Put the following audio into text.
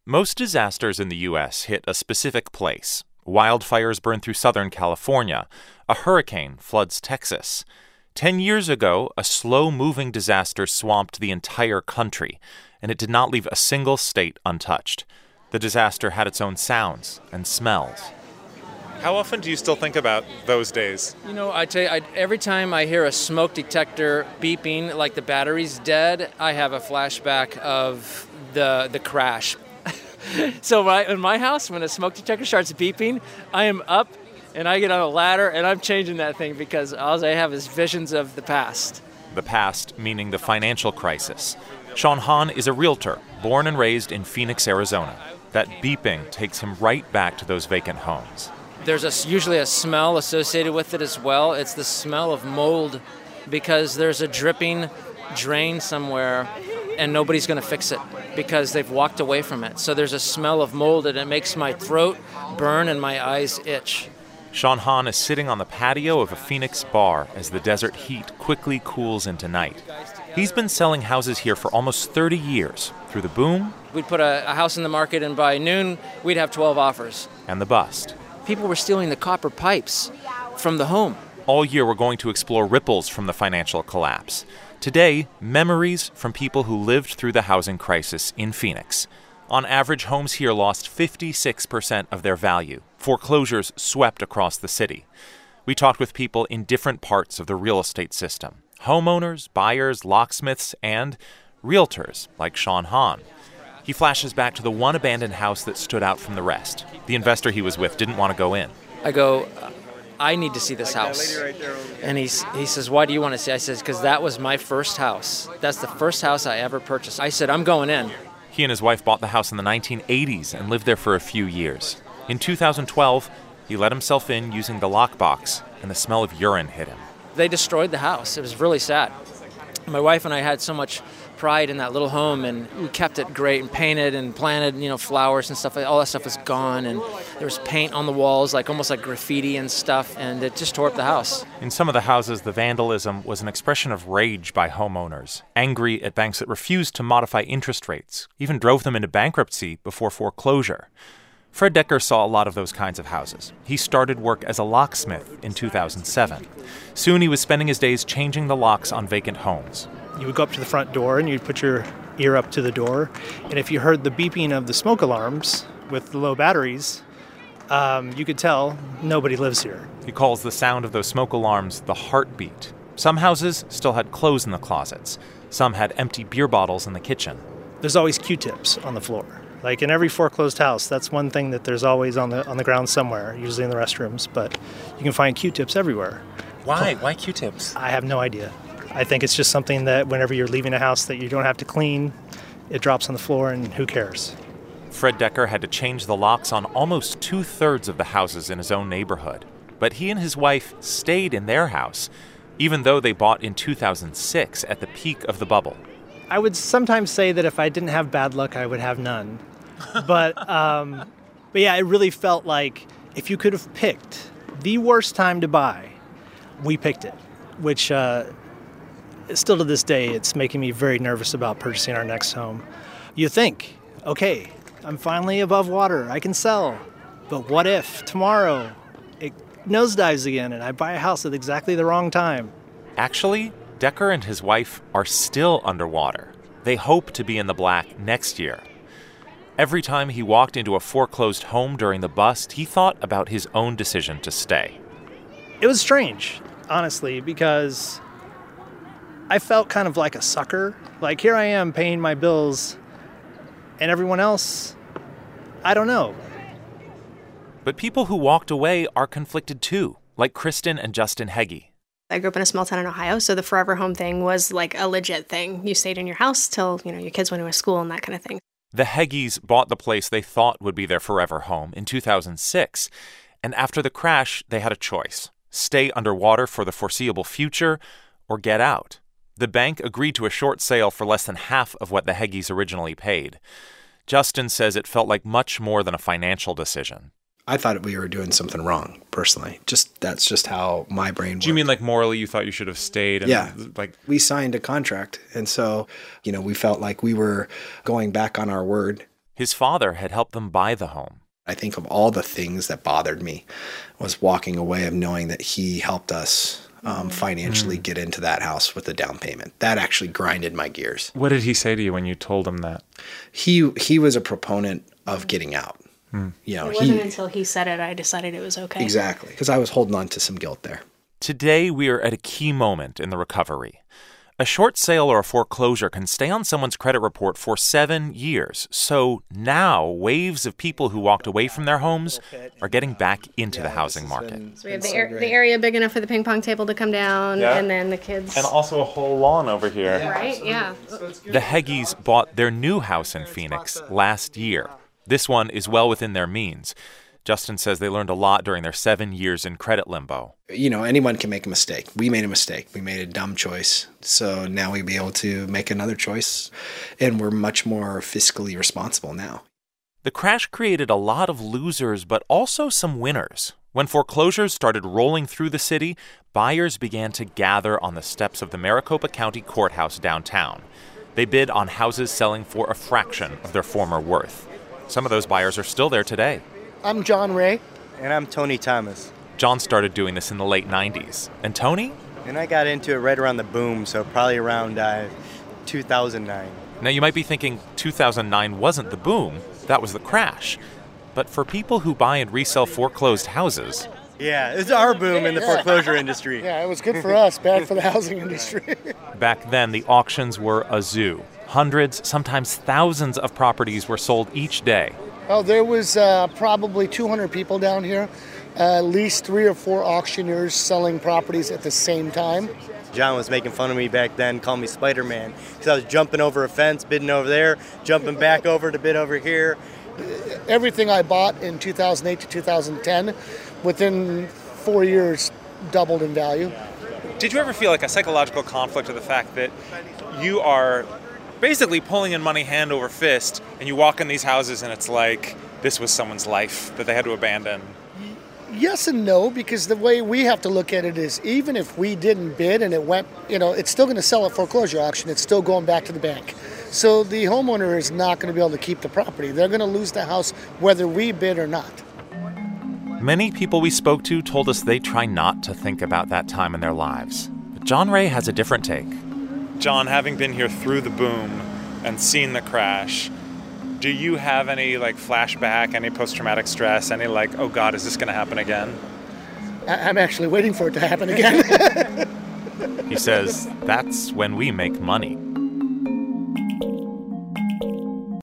Most disasters in the U.S. hit a specific place. Wildfires burn through Southern California. A hurricane floods Texas. 10 years ago, a slow-moving disaster swamped the entire country, and it did not leave a single state untouched. The disaster had its own sounds and smells. How often do you still think about those days? I tell you, every time I hear a smoke detector beeping like the battery's dead, I have a flashback of the crash. So in my house, when a smoke detector starts beeping, I am up and I get on a ladder and I'm changing that thing because all I have is visions of the past. The past meaning the financial crisis. Sean Hahn is a realtor, born and raised in Phoenix, Arizona. That beeping takes him right back to those vacant homes. There's usually a smell associated with it as well. It's the smell of mold because there's a dripping drain somewhere and nobody's going to fix it because they've walked away from it. So there's a smell of mold and it makes my throat burn and my eyes itch. Sean Hahn is sitting on the patio of a Phoenix bar as the desert heat quickly cools into night. He's been selling houses here for almost 30 years. Through the boom. We'd put a house in the market and by noon we'd have 12 offers. And the bust. People were stealing the copper pipes from the home. All year we're going to explore ripples from the financial collapse. Today, memories from people who lived through the housing crisis in Phoenix. On average, homes here lost 56% of their value. Foreclosures swept across the city. We talked with people in different parts of the real estate system. Homeowners, buyers, locksmiths, and realtors like Sean Hahn. He flashes back to the one abandoned house that stood out from the rest. The investor he was with didn't want to go in. I go, I need to see this house. And he says, why do you want to see? I says, because that was my first house. That's the first house I ever purchased. I said, I'm going in. He and his wife bought the house in the 1980s and lived there for a few years. In 2012, he let himself in using the lockbox, and the smell of urine hit him. They destroyed the house. It was really sad. My wife and I had so much pride in that little home, and we kept it great and painted and planted, flowers and stuff. All that stuff was gone, and there was paint on the walls, almost like graffiti and stuff, and it just tore up the house. In some of the houses, the vandalism was an expression of rage by homeowners, angry at banks that refused to modify interest rates, even drove them into bankruptcy before foreclosure. Fred Decker saw a lot of those kinds of houses. He started work as a locksmith in 2007. Soon he was spending his days changing the locks on vacant homes. You would go up to the front door and you'd put your ear up to the door. And if you heard the beeping of the smoke alarms with the low batteries, you could tell nobody lives here. He calls the sound of those smoke alarms the heartbeat. Some houses still had clothes in the closets. Some had empty beer bottles in the kitchen. There's always Q-tips on the floor. Like in every foreclosed house, that's one thing that there's always on the ground somewhere, usually in the restrooms. But you can find Q-tips everywhere. Why? Why Q-tips? I have no idea. I think it's just something that whenever you're leaving a house that you don't have to clean, it drops on the floor and who cares? Fred Decker had to change the locks on almost 2/3 of the houses in his own neighborhood. But he and his wife stayed in their house, even though they bought in 2006 at the peak of the bubble. I would sometimes say that if I didn't have bad luck, I would have none. But yeah, it really felt like if you could have picked the worst time to buy, we picked it, which still to this day, it's making me very nervous about purchasing our next home. You think, okay, I'm finally above water, I can sell. But what if tomorrow it nosedives again and I buy a house at exactly the wrong time? Actually, Decker and his wife are still underwater. They hope to be in the black next year. Every time he walked into a foreclosed home during the bust, he thought about his own decision to stay. It was strange, honestly, because I felt kind of like a sucker. Like, here I am paying my bills, and everyone else, I don't know. But people who walked away are conflicted too, like Kristen and Justin Heggie. I grew up in a small town in Ohio, so the forever home thing was like a legit thing. You stayed in your house till, your kids went to a school and that kind of thing. The Heggies bought the place they thought would be their forever home in 2006, and after the crash, they had a choice: stay underwater for the foreseeable future or get out. The bank agreed to a short sale for less than half of what the Heggies originally paid. Justin says it felt like much more than a financial decision. I thought we were doing something wrong, personally. That's just how my brain worked. Do you mean like morally you thought you should have stayed? And yeah. We signed a contract, and so, we felt like we were going back on our word. His father had helped them buy the home. I think of all the things that bothered me was walking away of knowing that he helped us financially get into that house with a down payment. That actually grinded my gears. What did he say to you when you told him that? He was a proponent of getting out. It wasn't until he said it I decided it was okay. Exactly, because I was holding on to some guilt there. Today, we are at a key moment in the recovery. A short sale or a foreclosure can stay on someone's credit report for 7 years. So now, waves of people who walked away from their homes are getting back into the housing market. So we have the area big enough for the ping pong table to come down, and then the kids. And also a whole lawn over here. Right, yeah. The Heggies bought their new house in Phoenix last year. This one is well within their means. Justin says they learned a lot during their 7 years in credit limbo. Anyone can make a mistake. We made a mistake. We made a dumb choice. So now we'll be able to make another choice. And we're much more fiscally responsible now. The crash created a lot of losers, but also some winners. When foreclosures started rolling through the city, buyers began to gather on the steps of the Maricopa County Courthouse downtown. They bid on houses selling for a fraction of their former worth. Some of those buyers are still there today. I'm John Ray. And I'm Tony Thomas. John started doing this in the late 90s. And Tony? And I got into it right around the boom, so probably around 2009. Now, you might be thinking 2009 wasn't the boom. That was the crash. But for people who buy and resell foreclosed houses... Yeah, it's our boom in the foreclosure industry. Yeah, it was good for us, bad for the housing industry. Back then, the auctions were a zoo. Hundreds, sometimes thousands of properties were sold each day. Oh, there was probably 200 people down here, at least 3 or 4 auctioneers selling properties at the same time. John was making fun of me back then, calling me Spider-Man, because I was jumping over a fence, bidding over there, jumping back over to bid over here. Everything I bought in 2008 to 2010, within 4 years, doubled in value. Did you ever feel like a psychological conflict of the fact that you are basically pulling in money hand over fist, and you walk in these houses and it's like this was someone's life that they had to abandon? Yes and no, because the way we have to look at it is even if we didn't bid and it went, it's still going to sell at foreclosure auction. It's still going back to the bank. So the homeowner is not going to be able to keep the property. They're going to lose the house whether we bid or not. Many people we spoke to told us they try not to think about that time in their lives. But John Ray has a different take. John, having been here through the boom and seen the crash, do you have any flashback, any post-traumatic stress, any oh God, is this going to happen again? I'm actually waiting for it to happen again. He says that's when we make money.